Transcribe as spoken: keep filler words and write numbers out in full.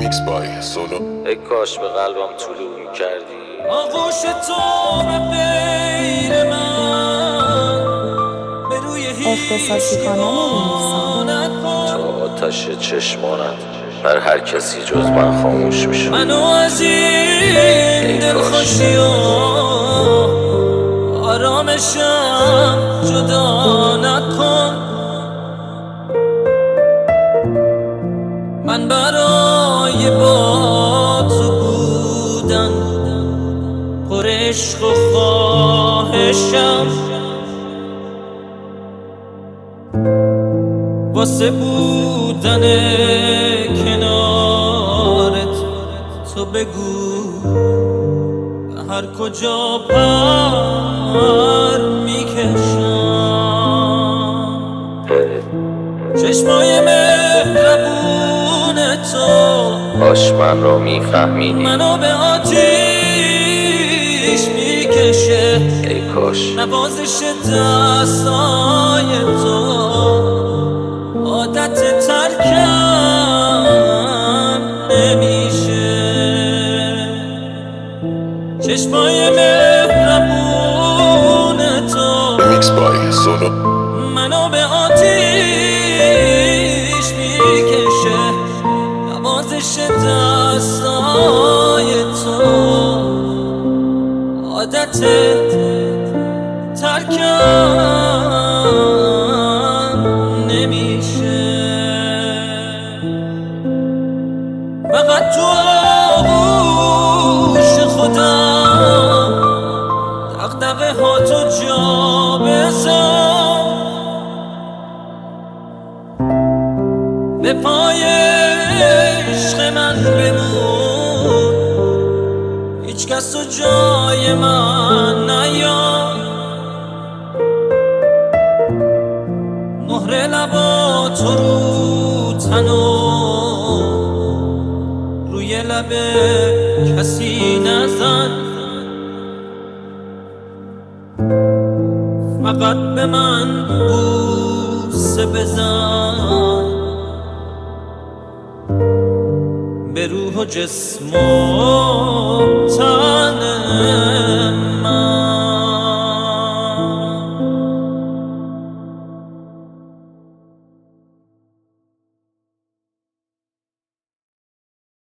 Remix by Solo. ای کاش به قلبم طلوع می‌کردی. آغوش تو به غیر من به روی هیچ تو آتش چشمانت بر هر کسی جز من خاموش میشه. منو از این دلخوشی و آرامشم جدا نکن. من برای با تو بودن پر عشق و خواهشم، واسه بودن کنارت تو بگو به هر کجا پر میکشم. چشمای مهربون تو باش من رو میفهمیدی، منو به آتیش میکشه. ای کاش نوازش دستای تو عادت ترکم نمیشه. چشمای مهربون تو Remix by Solo. منو به آتیش میکشه. نوازش دستای تو عادت ترکم نمیشه. فقط تو آغوش خودم دغدغه ها تو جا بذار. به پای عشق من بمون، هیچ کس تو جای من نیار. مهر لبات رو تنو روی لب کسی نزن. فقط به من بوسه بزن، به روح و جسم و تن